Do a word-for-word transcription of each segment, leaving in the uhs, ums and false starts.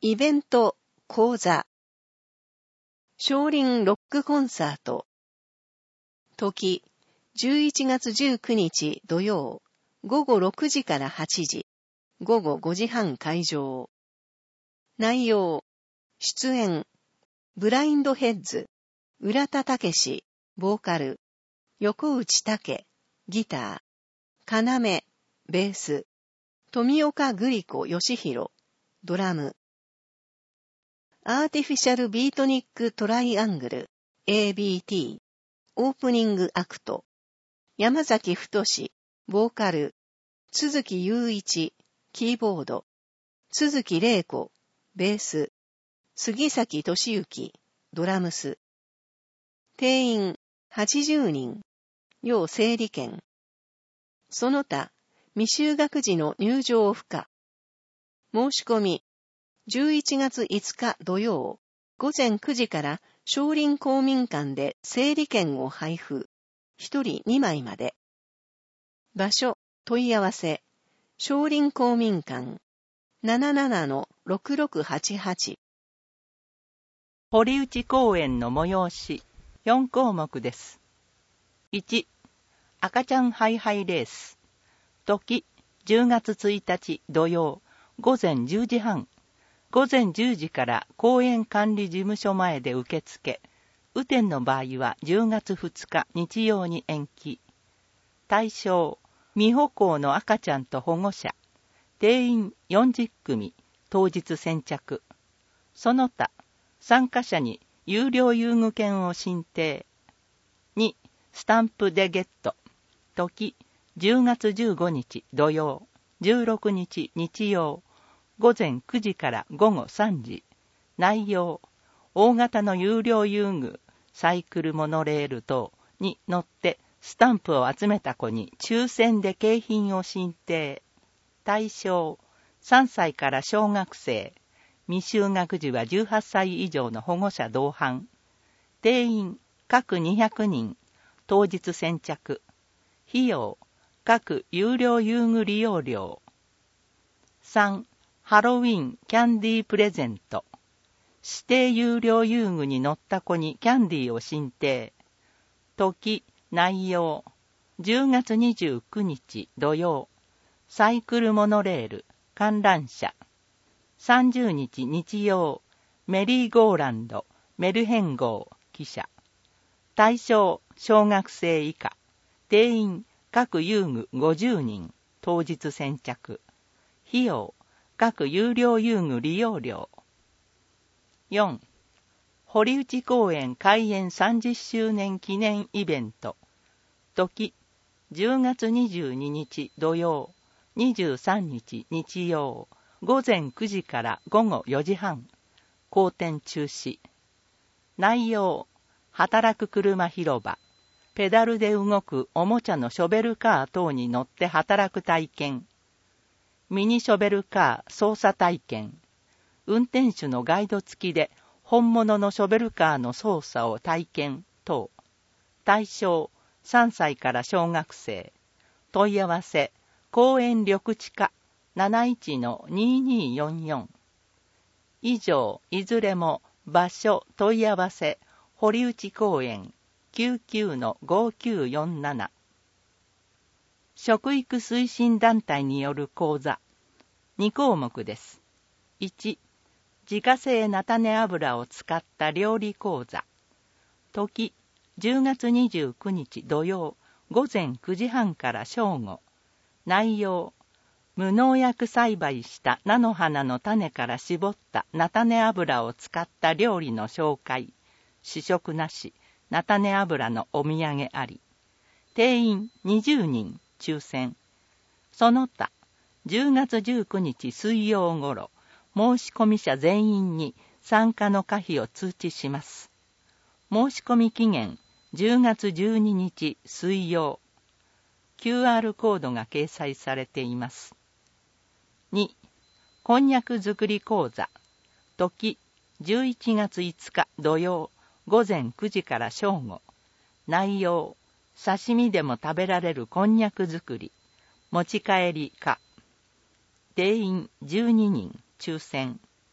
イベント、講座。少林ロックコンサート。時、じゅういちがつじゅうくにち土曜、ごごろくじからはちじ、ごごごじはん会場。内容、出演、ブラインドヘッズ、浦田武史、ボーカル、横内武、ギター、要、ベース、富岡グリコ義弘、ドラム。アーティフィシャルビートニックトライアングル エービーティー オープニングアクト山崎太志ボーカル鈴木雄一キーボード鈴木玲子ベース杉崎俊之ドラムス定員はちじゅうにん要整理券その他未就学児の入場不可申し込みじゅういちがついつか土曜、ごぜんくじから少林公民館で整理券を配布。ひとりにまいまで。場所、問い合わせ、少林公民館 ななななのろくろくはちはち。 堀内公園の催し、よんこうもくです。いち、赤ちゃんハイハイレース。時、じゅうがつついたち土曜、ごぜんじゅうじはん。ごぜんじゅうじから公園管理事務所前で受付。雨天の場合はじゅうがつふつか日曜に延期。対象、未歩行の赤ちゃんと保護者。定員よんじゅっくみ、当日先着。その他、参加者に有料遊具券を申請。に、スタンプでゲット。時、じゅうがつじゅうごにち土曜、じゅうろくにち日曜。ごぜんくじからごごさんじ。内容、大型の有料遊具、サイクルモノレール等に乗ってスタンプを集めた子に抽選で景品を申請。対象、さんさいから小学生。未就学児はじゅうはっさい以上の保護者同伴。定員、各にひゃくにん。当日先着。費用、各有料遊具利用料。さん、ハロウィンキャンディープレゼント。指定有料遊具に乗った子にキャンディーを申請。時、内容。じゅうがつにじゅうくにち土曜。サイクルモノレール、観覧車。さんじゅうにち日曜。メリーゴーランド、メルヘン号、汽車。対象、小学生以下。定員、各遊具ごじゅうにん。当日先着。費用、各有料遊具利用料。よん、堀内公園開園さんじゅっしゅうねん記念イベント。時、じゅうがつにじゅうににち土曜、にじゅうさんにち日曜、ごぜんくじからごごよじはん。公展中止。内容、働く車広場。ペダルで動くおもちゃのショベルカー等に乗って働く体験。ミニショベルカー操作体験。運転手のガイド付きで本物のショベルカーの操作を体験等。対象、さんさいから小学生。問い合わせ、公園緑地課 なないちのににーよんよん。以上、いずれも場所問い合わせ、堀内公園 きゅうきゅうのごきゅうよんなな。食育推進団体による講座。にこうもくです。いち、自家製菜種油を使った料理講座。時、じゅうがつにじゅうくにち土曜、ごぜんくじはんから正午。内容、無農薬栽培した菜の花の種から絞った菜種油を使った料理の紹介。試食なし、菜種油のお土産あり。定員にじゅうにん。抽選。その他、じゅうがつじゅうくにち水曜ごろ、申し込み者全員に参加の可否を通知します。申し込み期限、じゅうがつじゅうににち水曜。キューアール コードが掲載されています。に、こんにゃく作り講座。時、じゅういちがついつか土曜、ごぜんくじから正午。内容、刺身でも食べられるこんにゃく作り。持ち帰りか。定員じゅうににん。抽選。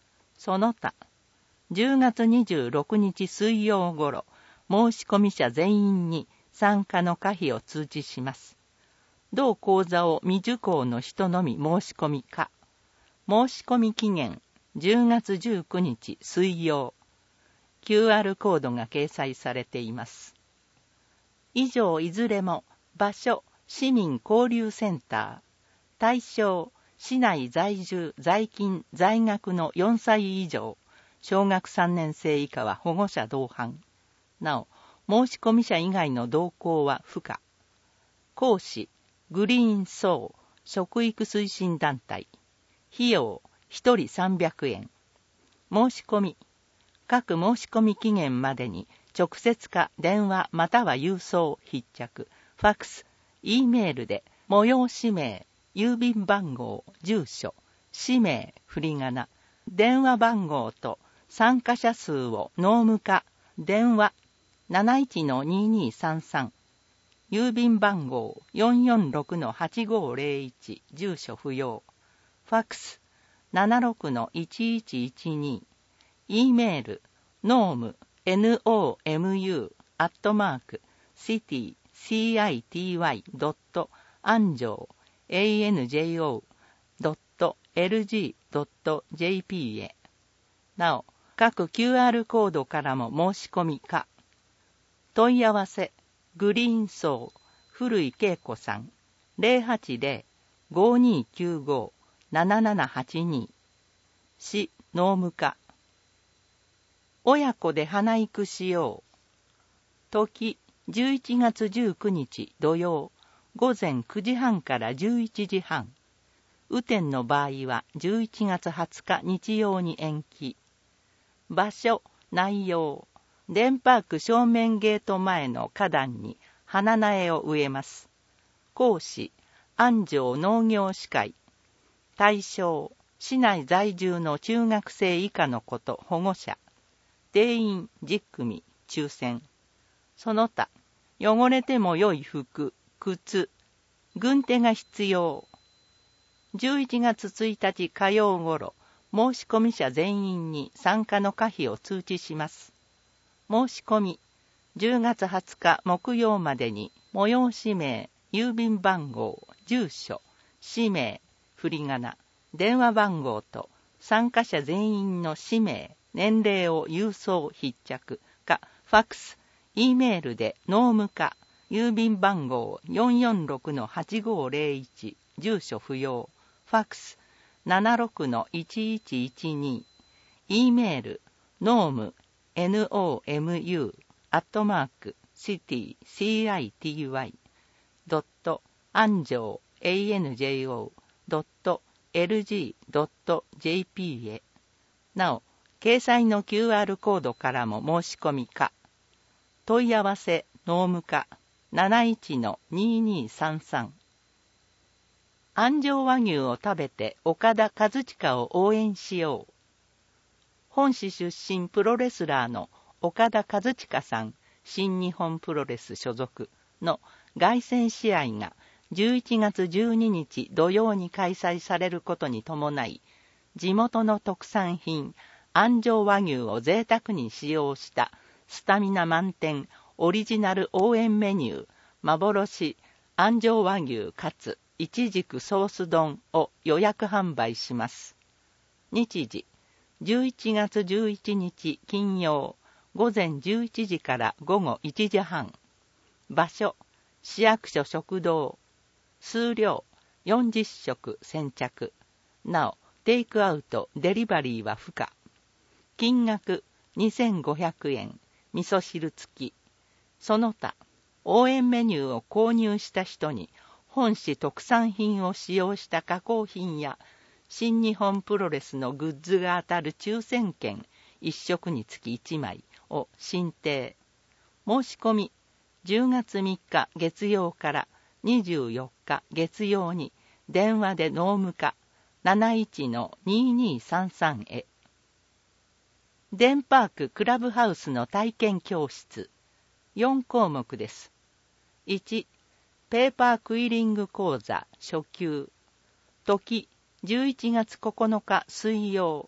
その他、じゅうがつにじゅうろくにち水曜ごろ、申込者全員に参加の可否を通知します。同講座を未受講の人のみ申し込みか。申し込み期限じゅうがつじゅうくにち水曜。キューアール コードが掲載されています。以上いずれも場所市民交流センター、対象市内在住在勤在学のよんさい以上、小学さんねん生以下は保護者同伴。なお、申込者以外の同行は不可。講師グリーンソー食育推進団体。費用ひとりさんびゃくえん。申し込み各申し込み期限までに直接か電話または郵送必着、ファックス、Eメールで催し名、郵便番号、住所、氏名、振り仮名、電話番号と参加者数を濃務化、電話 なないちのににさんさん、郵便番号 よんよんろくのはちごぜろいち、住所不要、ファックス ななろくのいちいちいちに、Eメール、ノーム、ノーム、アットマーク、シティ、シティ、ドット、アンジョー、アンジョー、ドット、エルジー、ドット、ジェーピー へ。なお、各 キューアール コードからも申し込みか。問い合わせ、グリーンソー、古井恵子さん、ゼロはちゼロ ごにきゅうご ななななはちに、市農務課。親子で花育しよう。時、じゅういちがつじゅうくにち土曜、午前くじはんからじゅういちじはん。雨天の場合はじゅういちがつはつか日曜に延期。場所、内容、デンパーク正面ゲート前の花壇に花苗を植えます。講師、安城農業士会。対象、市内在住の中学生以下の子と保護者。定員じゅっくみ、抽選。その他、汚れても良い服、靴、軍手が必要。じゅういちがつついたち火曜ごろ、申込者全員に参加の可否を通知します。申し込み、じゅうがつはつか木曜までに、催し名、郵便番号、住所、氏名、振り仮名、電話番号と参加者全員の氏名、年齢を郵送必着かファックス、Eメールで濃務化、郵便番号 よんよんろくのはちごぜろいち、住所不要、ファックス ななろくのいちいちいちに、Eメール、ノーム、ノーム、アットマーク、シティ、シティ、ドット、アンジョー、アンジョー、ドット、エルジー、ドット、ジェーピー へ。なお、掲載の キューアール コードからも申し込みか。問い合わせ、農務課 なないちのににさんさん。安城和牛を食べて岡田和親を応援しよう。本市出身プロレスラーの岡田和親さん、新日本プロレス所属の凱旋試合がじゅういちがつじゅうににち土曜に開催されることに伴い、地元の特産品、安城和牛を贅沢に使用したスタミナ満点オリジナル応援メニュー、幻安城和牛かついちじくソース丼を予約販売します。日時、じゅういちがつじゅういちにち金曜、午前じゅういちじから午後いちじはん。場所、市役所食堂。数量、よんじゅっしょく先着。なお、テイクアウト、デリバリーは不可。金額、にせんごひゃくえん。味噌汁付き。その他、応援メニューを購入した人に、本市特産品を使用した加工品や、新日本プロレスのグッズが当たる抽選券いっしょくにつきいちまいを申請。申し込み、じゅうがつみっか月曜からにじゅうよっか月曜に電話で農務課 なないちのににさんさん へ。デンパーククラブハウスの体験教室。よんこうもくです。いち、ペーパークイリング講座初級。時、じゅういちがつここのか水曜、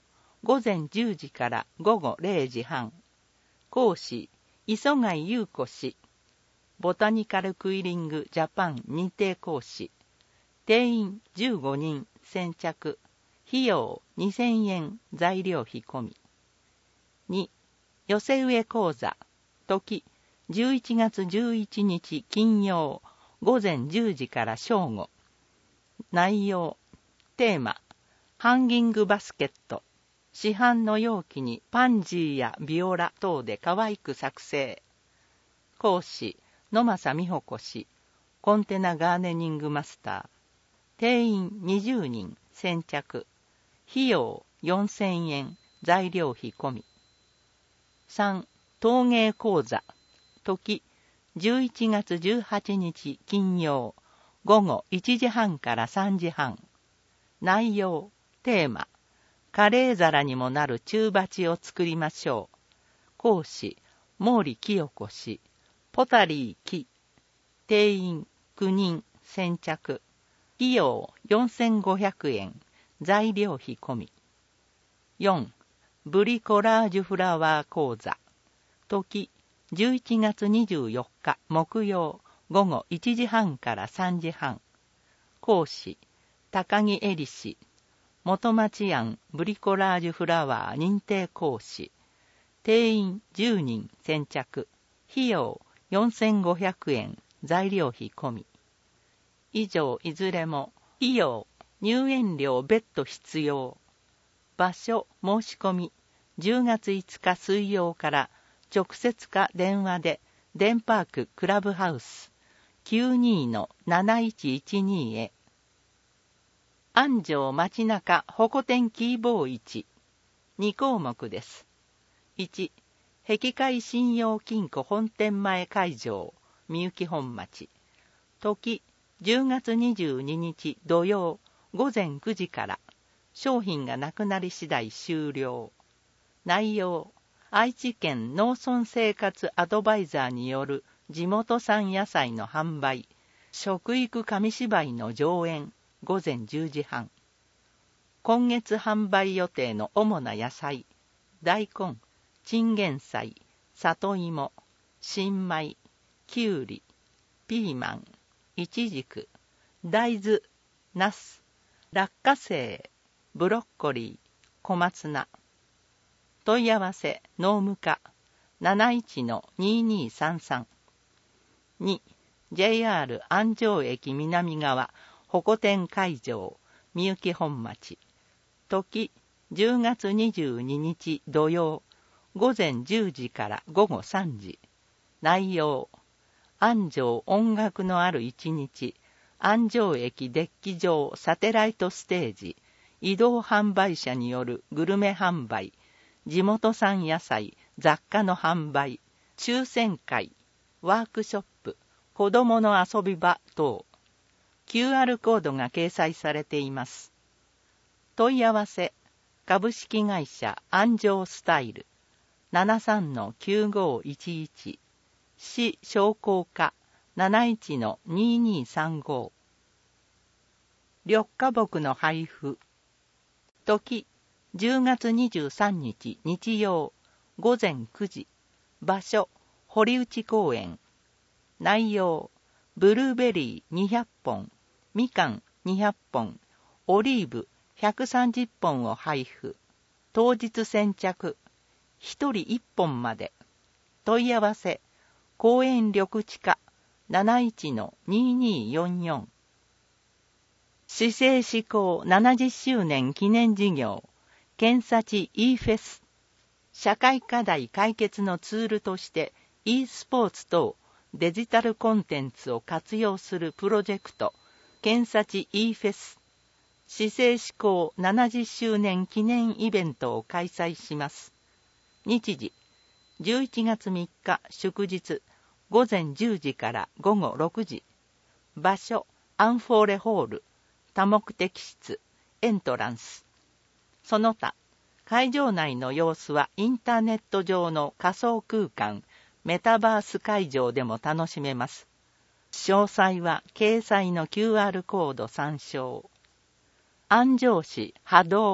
午前じゅうじから午後れいじはん。講師、磯貝優子氏。ボタニカルクイリングジャパン認定講師。定員じゅうごにん先着。費用にせんえん材料費込み。に、寄せ植え講座。時、じゅういちがつじゅういちにち金曜、午前じゅうじから正午。内容、テーマ、ハンギングバスケット。市販の容器にパンジーやビオラ等で可愛く作成。講師、野正美穂子氏。コンテナガーデニングマスター。定員にじゅうにん先着。費用よんせんえん材料費込み。さん、陶芸講座。時、じゅういちがつじゅうはちにち金曜、午後いちじはんからさんじはん。内容、テーマ、カレー皿にもなる中鉢を作りましょう。講師、毛利清子氏。ポタリー木。定員きゅうにん先着。費用よんせんごひゃくえん材料費込み。よん、ブリコラージュフラワー講座。時、じゅういちがつにじゅうよっか木曜、午後いちじはんからさんじはん。講師、高木恵里氏。元町庵ブリコラージュフラワー認定講師。定員じゅうにん先着。費用よんせんごひゃくえん材料費込み。以上いずれも費用、入園料別途必要。場所申し込みじゅうがついつか水曜から直接か電話でデンパーククラブハウス きゅうにーのなないちいちに へ。安城街中ホコ天キーボー市に項目です。いち、碧海信用金庫本店前会場みゆき本町。時、じゅうがつにじゅうににち土曜午前くじから。商品がなくなり次第終了。内容、愛知県農村生活アドバイザーによる地元産野菜の販売、食育紙芝居の上演、午前じゅうじはん。今月販売予定の主な野菜、大根、チンゲン菜、里芋、新米、きゅうり、ピーマン、イチジク、大豆、ナス、落花生、ブロッコリー、小松菜。問い合わせ農務課 なないちのにーにーさんさん。に、ジェイアール 安城駅南側ホコ天会場みゆき本町。時、じゅうがつにじゅうににち土曜午前じゅうじから午後さんじ。内容、安城音楽のある一日、安城駅デッキ上サテライトステージ、移動販売車によるグルメ販売、地元産野菜、雑貨の販売、抽選会、ワークショップ、子どもの遊び場等。キューアール コードが掲載されています。問い合わせ、株式会社安城スタイル ななさんのきゅうごいちいち、市商工課 なないちのにーにーさんご。緑化木の配布。時、じゅうがつにじゅうさんにち日曜午前くじ。場所、堀内公園。内容、ブルーベリーにひゃっぽん、みかんにひゃっぽん、オリーブひゃくさんじゅっぽんを配布。当日先着、ひとりいっぽんまで。問い合わせ、公園緑地課 なないちのにーにーよんよん。市政施行ななじゅっしゅうねん記念事業、県幸 e フェス。社会課題解決のツールとして e スポーツ等デジタルコンテンツを活用するプロジェクト、県幸 e フェス。市政施行ななじゅっしゅうねん記念イベントを開催します。日時、じゅういちがつみっか祝日、午前じゅうじから午後ろくじ。場所、アンフォーレホール、多目的室、エントランス。その他、会場内の様子はインターネット上の仮想空間、メタバース会場でも楽しめます。詳細は掲載の キューアール コード参照。安城市波動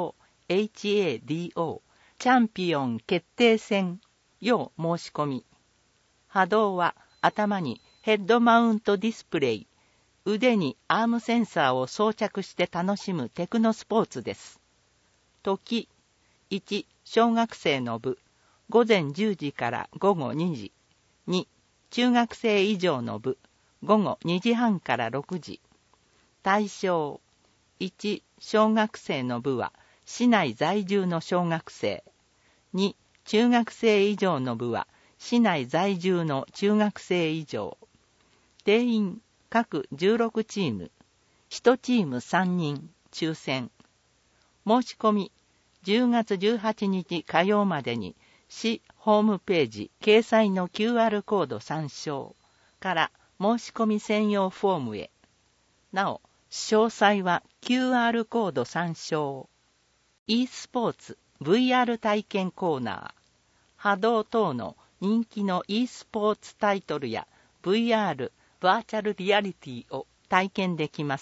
エイチエーディーオー チャンピオン決定戦要申し込み。波動は頭にヘッドマウントディスプレイ、腕にアームセンサーを装着して楽しむテクノスポーツです。時、いち、小学生の部、ごぜんじゅうじからごごにじ。に、中学生以上の部、ごごにじはんからろくじ。対象、いち、小学生の部は市内在住の小学生。に、中学生以上の部は市内在住の中学生以上。定員各じゅうろくチーム、いちチームさんにん、抽選。申し込み、じゅうがつじゅうはちにち火曜までに市ホームページ掲載の キューアール コード参照から申し込み専用フォームへ。なお、詳細は キューアール コード参照。e スポーツ ブイアール 体験コーナー。波動等の人気の e スポーツタイトルや ブイアール バーチャルリアリティを体験できます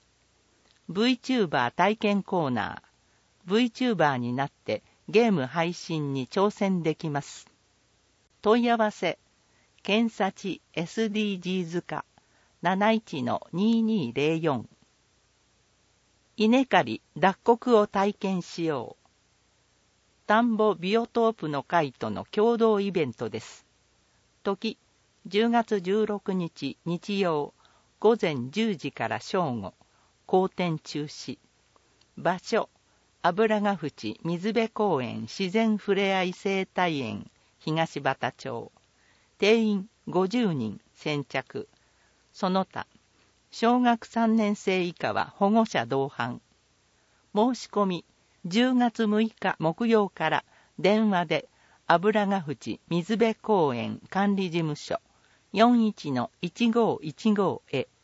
。VTuber 体験コーナー。VTuber になってゲーム配信に挑戦できます。問い合わせ、検査値 エスディージーズ 課 なないちのににーぜろよん。稲刈り脱穀を体験しよう。田んぼビオトープの会との共同イベントです。時、じゅうがつじゅうろくにち日曜、ごぜんじゅうじから正午、公展中止。場所、油ヶ淵水辺公園自然ふれあい生態園東畑町。定員ごじゅうにん先着。その他、小学さんねん生以下は保護者同伴。申し込み、じゅうがつむいか木曜から電話で油ヶ淵水辺公園管理事務所 よんいちのいちごーいちごー へ。